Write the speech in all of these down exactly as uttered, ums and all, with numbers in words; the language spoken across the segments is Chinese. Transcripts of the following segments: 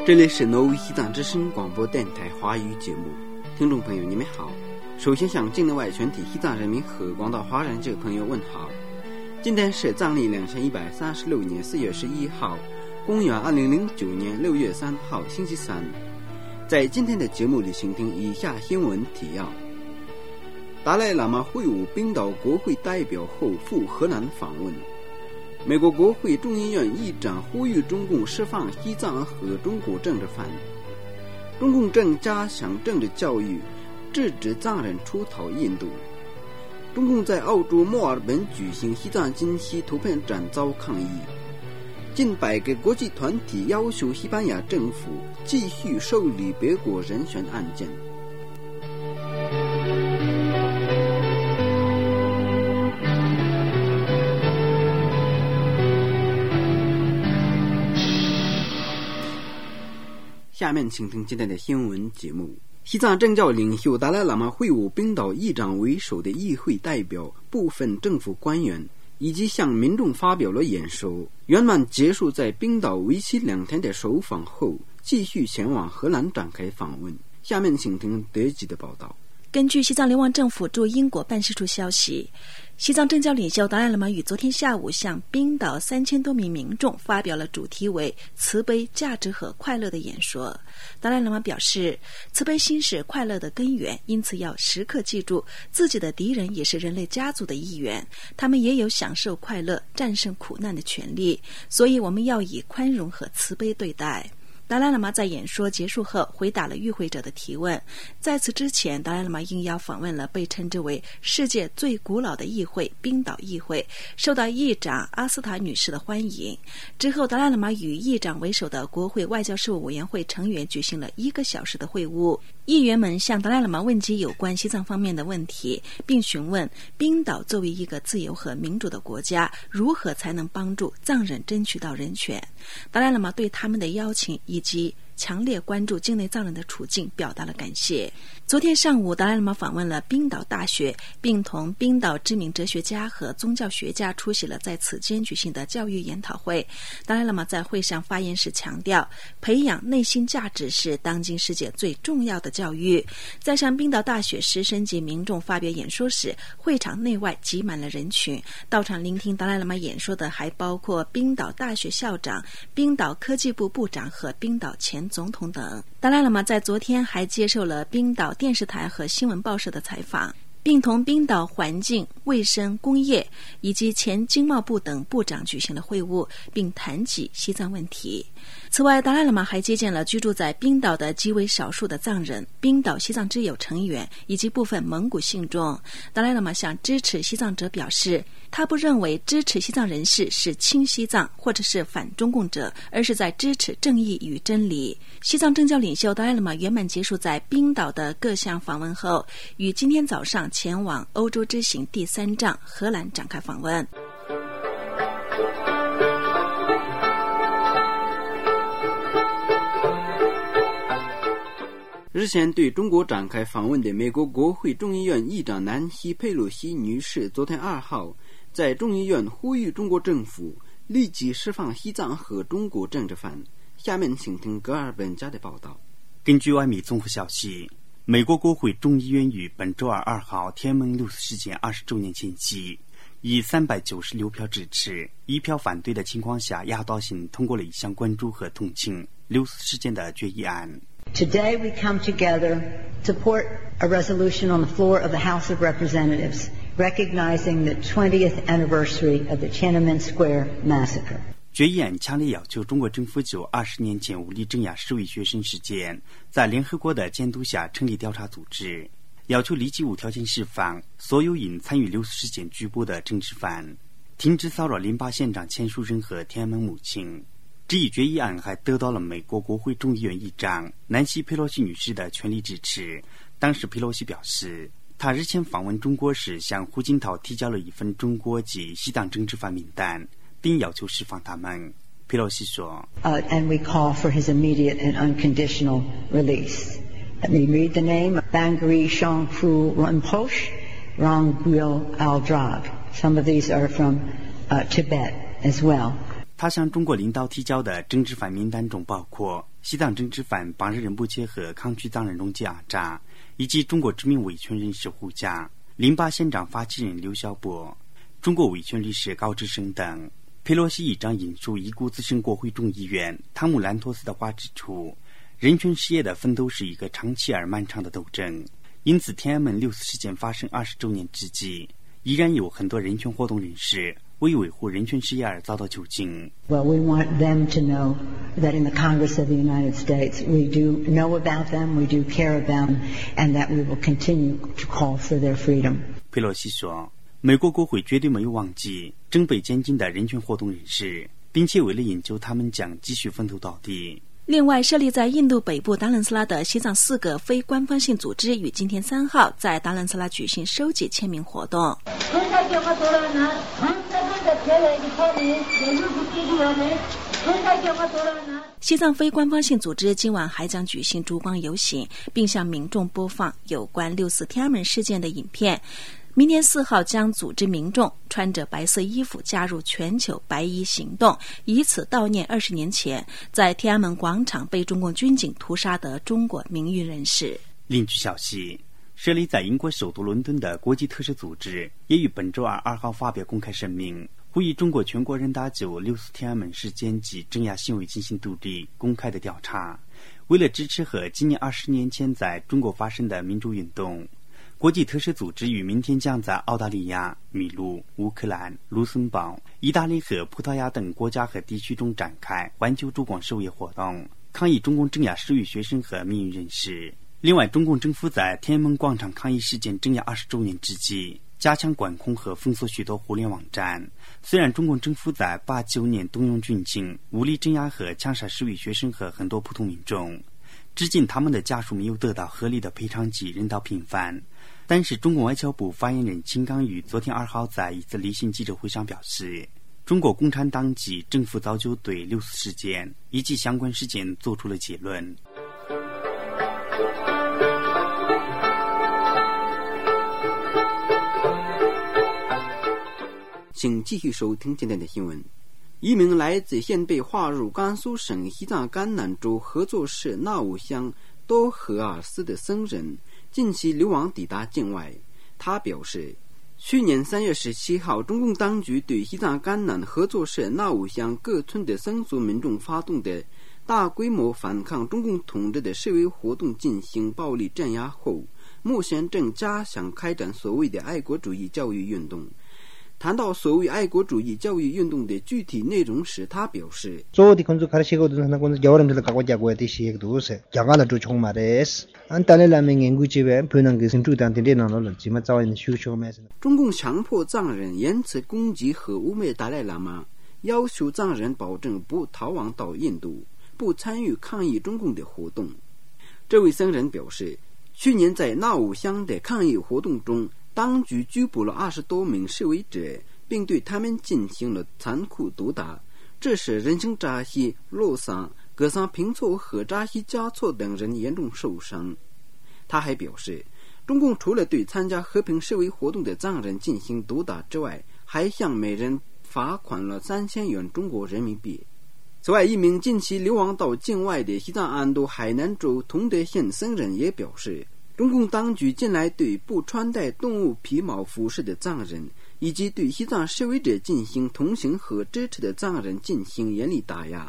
这里是挪威西藏之声广播电台华语节目，听众朋友你们好。首先向境内外全体西藏人民和广大华人这个朋友问好。今天是藏历两千一百三十六年四月十一号，公元二零零九年六月三号星期三。在今天的节目里，请听以下新闻提要：达赖喇嘛会晤冰岛国会代表后赴荷兰访问。美国国会众议院议长呼吁中共释放西藏和中国政治犯。中共正加强政治教育，制止藏人出逃印度。中共在澳洲墨尔本举行西藏金溪图片展遭抗议。近百个国际团体要求西班牙政府继续受理别国人权案件。下面请听今天的新闻节目。西藏政教领袖达赖喇嘛会晤冰岛议长为首的议会代表、部分政府官员，以及向民众发表了演说。圆满结束在冰岛为期两天的首访后，继续前往荷兰展开访问。下面请听德籍的报道。 根据西藏流亡政府驻英国办事处消息，西藏政教领袖达赖喇嘛于昨天下午向冰岛三千多名民众发表了主题为慈悲、价值和快乐的演说。达赖喇嘛表示，慈悲心是快乐的根源，因此要时刻记住自己的敌人也是人类家族的一员，他们也有享受快乐、战胜苦难的权利，所以我们要以宽容和慈悲对待。达赖喇嘛在演说结束后回答了与会者的提问。在此之前，达赖喇嘛应邀访问了被称之为世界最古老的议会冰岛议会，受到议长阿斯塔女士的欢迎。之后，达赖喇嘛与议长为首的国会外交事务委员会成员举行了一个小时的会晤。议员们向达赖喇嘛问及有关西藏方面的问题，并询问冰岛作为一个自由和民主的国家，如何才能帮助藏人争取到人权。达赖喇嘛对他们的邀请以及强烈关注境内藏人的处境表达了感谢。昨天上午，达赖喇嘛访问了冰岛大学，并同冰岛知名哲学家和宗教学家出席了在此间举行的教育研讨会。达赖喇嘛在会上发言时强调，培养内心价值是当今世界最重要的教育。在向冰岛大学师生及民众发表演说时，会场内外挤满了人群。到场聆听达赖喇嘛演说的还包括冰岛大学校长、冰岛科技部部长和冰岛前总统等。达赖喇嘛在昨天还接受了冰岛电视台和新闻报社的采访，并同冰岛环境、卫生、工业以及前经贸部等部长举行了会晤，并谈及西藏问题。此外，达赖喇嘛还接见了居住在冰岛的极为少数的藏人、冰岛西藏之友成员以及部分蒙古信众。达赖喇嘛向支持西藏者表示，他不认为支持西藏人士是亲西藏或者是反中共者，而是在支持正义与真理。西藏政教领袖达赖喇嘛圆满结束在冰岛的各项访问后，于今天早上前往欧洲之行第三站荷兰展开访问。 日前对中国展开访问的美国国会众议院议长南希·佩洛西女士，昨天二号在众议院呼吁中国政府立即释放西藏和中国政治犯。下面请听格尔本家的报道。 根据外媒综合消息，美国国会众议院于本周二二号天安门六四事件二十周年前夕，以三百九十六票支持、一票反对的情况下，压倒性通过了一项关注和同情六四事件的决议案。 Today we come together to support a resolution on the floor of the House of Representatives recognizing the twentieth anniversary of the Tiananmen Square massacre. 决议案强烈要求中国政府就二十年前武力镇压示威学生事件，在联合国的监督下成立调查组织，要求立即无条件释放所有因参与六四事件拘捕的政治犯，停止骚扰淋巴县长签署人和天安门母亲。这一决议案还得到了美国国会众议院议长南希·佩洛西女士的全力支持。当时佩洛西表示，她日前访问中国时向胡锦涛提交了一份中国及西藏政治犯名单，并要求释放他们。佩洛西说、 uh, and we call for his immediate and unconditional release. Let me read the name: Bangri Shangfu Rinpoche, Rangwil Al-Drag. Some of these are from uh, Tibet as well. 他向中国领导提交的政治犯名单中包括西藏政治犯邦日仁波切和抗拒藏人龙吉阿扎，以及中国知名维权人士胡佳、林巴县长发起人刘晓波、中国维权律师高志生等。佩洛西议长引述已故资深国会众议员汤姆兰托斯的话指出，人权事业的奋斗是一个长期而漫长的斗争，因此天安门六四事件发生二十周年之际，依然有很多人权活动人士为维护人权事业而遭到囚禁。 Well, we want them to know that in the Congress of the United States, we do know about them, we do care about them, and that we will continue to call for their freedom. 佩洛西说，美国国会绝对没有忘记正被监禁的人权活动人士，并且为了营救他们将继续奋斗到底。 另外，设立在印度北部达兰斯拉的西藏四个非官方性组织于今天三号在达兰斯拉举行收集签名活动。西藏非官方性组织今晚还将举行烛光游行，并向民众播放有关六四天安门事件的影片。明年四号将组织民众穿着白色衣服加入全球白衣行动，以此悼念二十年前在天安门广场被中共军警屠杀的中国名誉人士。 另据消息，设立在英国首都伦敦的国际特赦组织也于本周二二号发表公开声明，呼吁中国全国人大就六四天安门事件及镇压行为进行独立公开的调查。为了支持和纪念二十年前在中国发生的民主运动，国际特赦组织于明天将在澳大利亚、秘鲁、乌克兰、卢森堡、意大利和葡萄牙等国家和地区中展开环球烛光守夜活动，抗议中共镇压示威学生和民运人士。另外，中共政府在天安门广场抗议事件镇压二十周年之际，加强管控和封锁许多互联网站。虽然中共政府在八九年动用军警武力镇压和枪杀示威学生和很多普通民众，至今他们的家属没有得到合理的赔偿及人道平反。但是中共外交部发言人秦刚于昨天二号在一次例行记者会上表示，中国共产党及政府早就对六四事件以及相关事件做出了结论。 请继续收听今天的新闻。一名来自现被划入甘肃省西藏甘南州合作社纳武乡多和尔寺的僧人近期流亡抵达境外。他表示，去年三月十七号，中共当局对西藏甘南合作社纳武乡各村的僧俗民众发动的大规模反抗中共统治的示威活动进行暴力镇压后，目前正加强开展所谓的爱国主义教育运动。谈到所谓爱国主义教育运动的具体内容时，他表示，中共强迫藏人言辞攻击和污蔑达赖喇嘛，要求藏人保证不逃亡到印度，不参与抗议中共的活动。这位僧人表示，去年在纳武乡的抗议活动中，当局拘捕了二十多名示威者，并对他们进行了残酷毒打，这使人生扎西、洛桑、格桑平措和扎西加措等人严重受伤。他还表示，中共除了对参加和平示威活动的藏人进行毒打之外，还向每人罚款了三千元中国人民币。此外，一名近期流亡到境外的西藏安都海南州同德县僧人也表示，中共当局近来对不穿戴动物皮毛服饰的藏人，以及对西藏示威者进行同情和支持的藏人进行严厉打压。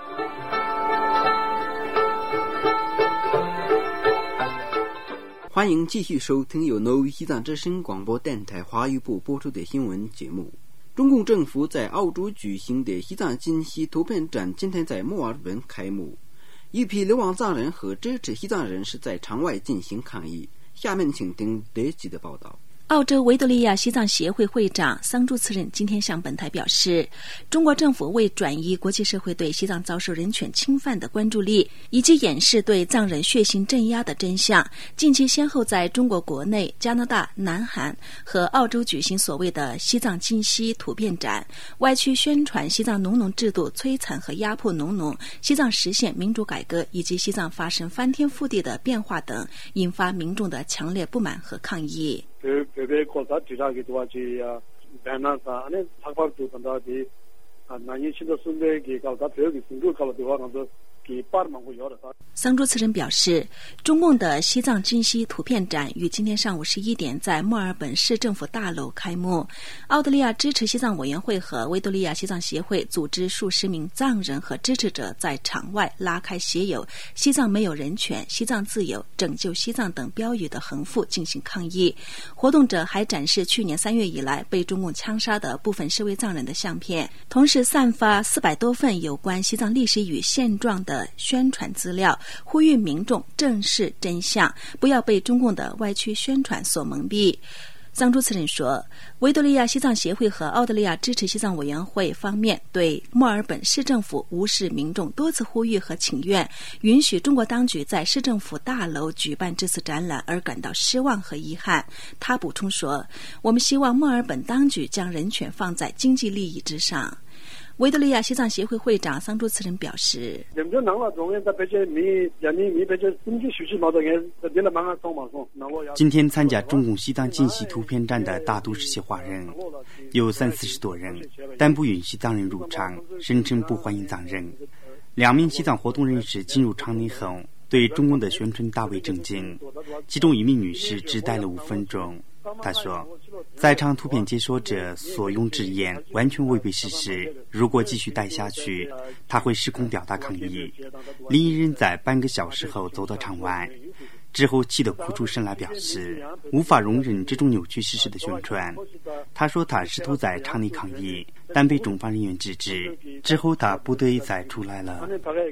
欢迎继续收听由挪威西藏之声广播电台华语部播出的新闻节目。中共政府在澳洲举行的西藏金溪图片展今天在墨尔本开幕。一批流亡藏人和支持西藏人士在场外进行抗议。下面请听德吉的报道。 澳洲维多利亚西藏协会会长桑珠次任今天向本台表示，中国政府为转移国际社会对西藏遭受人权侵犯的关注力，以及掩饰对藏人血腥镇压的真相，近期先后在中国国内、加拿大、南韩和澳洲举行所谓的西藏金溪图片展，歪曲宣传西藏农农制度摧残和压迫农农、西藏实现民主改革以及西藏发生翻天覆地的变化等，引发民众的强烈不满和抗议。 桑珠次仁表示，中共的西藏今昔图片展于今天上午十一点在墨尔本市政府大楼开幕。澳大利亚支持西藏委员会和维多利亚西藏协会组织数十名藏人和支持者在场外拉开写有“西藏没有人权、西藏自由、拯救西藏”等标语的横幅进行抗议。活动者还展示去年三月以来被中共枪杀的部分示威藏人的相片，同时散发四百多份有关西藏历史与现状的宣传资料，呼吁民众正视真相，不要被中共的歪曲宣传所蒙蔽。桑珠次仁说，维多利亚西藏协会和澳大利亚支持西藏委员会方面对墨尔本市政府无视民众多次呼吁和请愿，允许中国当局在市政府大楼举办这次展览而感到失望和遗憾。他补充说，我们希望墨尔本当局将人权放在经济利益之上。维多利亚西藏协会会长桑珠次仁表示， 今天参加中共西藏今昔图片展的大都是些华人，有三四十多人，但不允许藏人入场，声称不欢迎藏人。两名西藏活动人士进入场内后，对中共的宣传大为震惊，其中一名女士只待了五分钟。他说，在场图片解说者所用之言完全违背事实，如果继续待下去，他会失控表达抗议。另一人在半个小时后走到场外，之后气得哭出声来，表示无法容忍这种扭曲事实的宣传。他说他试图在场内抗议，但被中方人员制止，之后他不得已再出来了。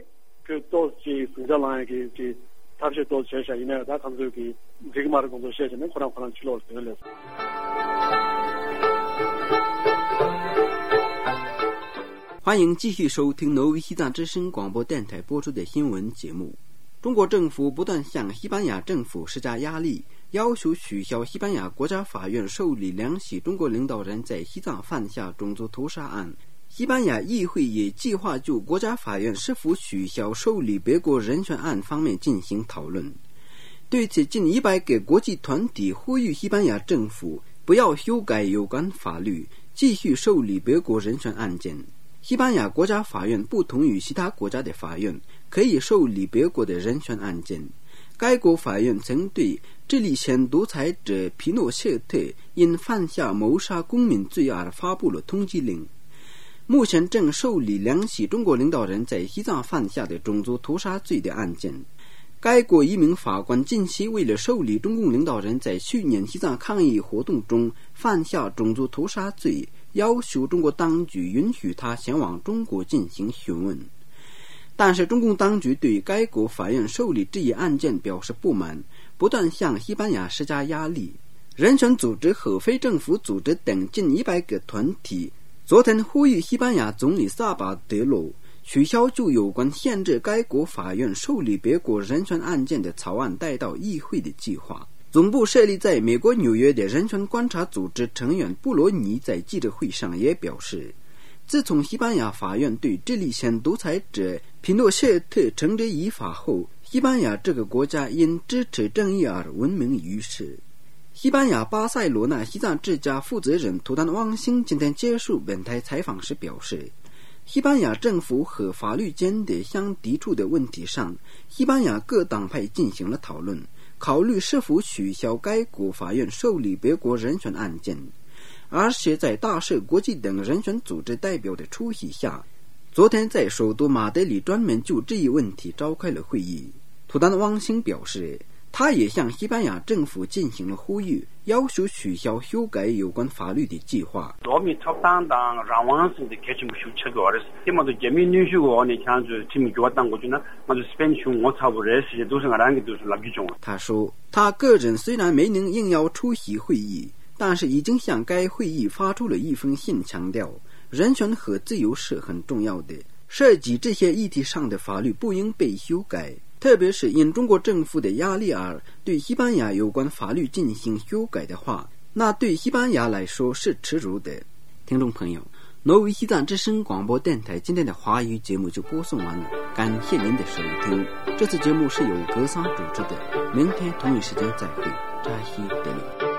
欢迎继续收听挪威西藏之声广播电台播出的新闻节目。中国政府不断向西班牙政府施加压力，要求取消西班牙国家法院受理两起中国领导人在西藏犯下种族屠杀案。西班牙议会也计划就国家法院是否取消受理别国人权案方面进行讨论。对此，近一百个国际团体呼吁西班牙政府不要修改有关法律，继续受理别国人权案件。西班牙国家法院不同于其他国家的法院，可以受理别国的人权案件。该国法院曾对智利前独裁者皮诺切特因犯下谋杀公民罪而发布了通缉令。目前正受理两起中国领导人在西藏犯下的种族屠杀罪的案件。该国一名法官近期为了受理中共领导人在去年西藏抗议活动中犯下种族屠杀罪，要求中国当局允许他前往中国进行询问。但是中共当局对该国法院受理这一案件表示不满，不断向西班牙施加压力。人权组织和非政府组织等近一百个团体昨天呼吁西班牙总理萨巴德罗取消就有关限制该国法院受理别国人权案件的草案带到议会的计划。总部设立在美国纽约的人权观察组织成员布罗尼在记者会上也表示，自从西班牙法院对智利前独裁者皮诺切特惩治依法后，西班牙这个国家因支持正义而闻名于世。西班牙巴塞罗那西藏之家负责人图丹汪星今天接受本台采访时表示，西班牙政府和法律间的相抵触的问题上，西班牙各党派进行了讨论，考虑是否取消该国法院受理别国人权案件。而且在大社国际等人权组织代表的出席下，昨天在首都马德里专门就这一问题召开了会议。图丹汪星表示，他也向西班牙政府进行了呼吁，要求取消修改有关法律的计划。他说，他个人虽然没能应邀出席会议，但是已经向该会议发出了一封信，强调人权和自由是很重要的，涉及这些议题上的法律不应被修改，特别是因中国政府的压力而对西班牙有关法律进行修改的话，那对西班牙来说是耻辱的。听众朋友，挪威西藏之声广播电台今天的华语节目就播送完了，感谢您的收听。这次节目是由格桑主持的，明天同一时间再会，扎西德里。